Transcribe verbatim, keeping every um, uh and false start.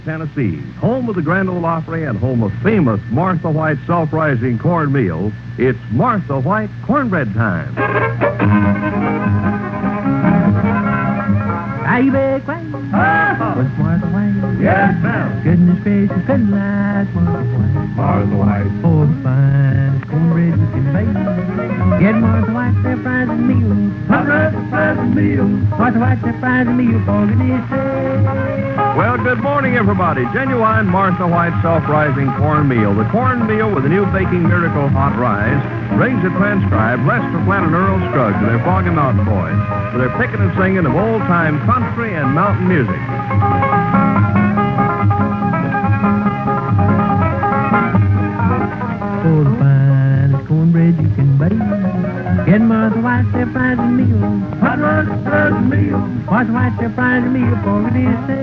Tennessee, home of the Grand Ole Opry and home of famous Martha White self-rising cornmeal, it's Martha White cornbread time. Are you big white? Ah! What's Martha White? Yes, ma'am. Goodness gracious, good like Martha White. Martha White. Oh, the finest cornbread you can bake. Get Martha White, their fries and meals. Hundred fries and meals. Martha White, their fries and meals, for goodness sake. Well, good morning, everybody. Genuine Martha White self-rising cornmeal. The cornmeal with the new Baking Miracle Hot Rise brings a transcribed Lester Flant and Earl Scruggs and their Foggy Mountain Boys with their picking and singing of old-time country and mountain music. Oh, the finest cornbread you can bake. Get Martha White, their fries and meals. Hundred fries and meals. Martha White, their fries and meals, for goodness sake.